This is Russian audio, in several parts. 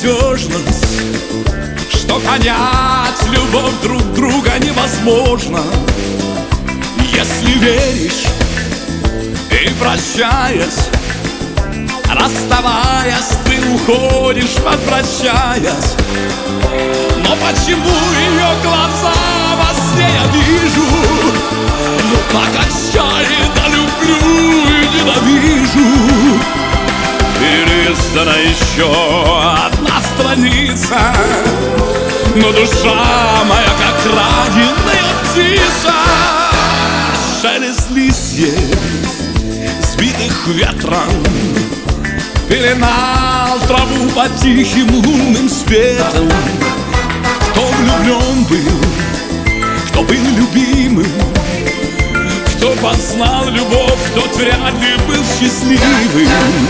безнадежность, что понять любовь друг друга невозможно. Если веришь и прощаясь, расставаясь, ты уходишь, возвращаясь. Но почему ее глаза во сне я вижу? Ну так отчаянно люблю и ненавижу. Перелистана еще одна страница, но душа моя, как раненая птица. Шелест листьев, сбитых ветром, пеленал траву под тихим лунным светом. Кто влюблен был, кто был любимым, кто познал любовь, тот вряд ли был счастливым.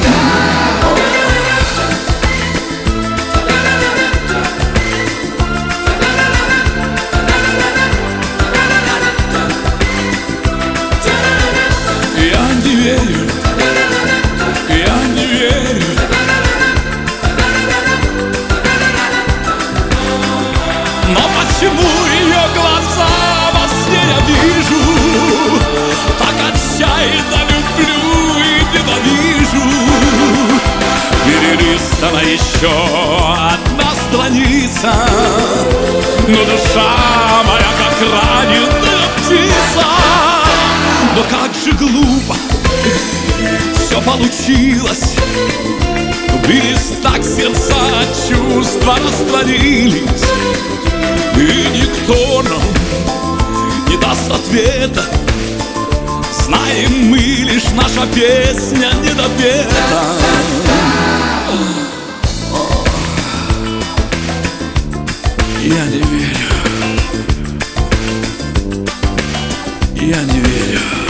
Я не верю, я не верю. Но почему ее глаза во сне я вижу? Так отчаянно люблю и ненавижу. Перелистана еще одна страница, но душа моя, как раненая птица. Но как же глупо все получилось. Бились так сердца, чувства растворились. И никто нам не даст ответа. Знаем мы лишь, наша песня не допета. Я не верю, я не верю.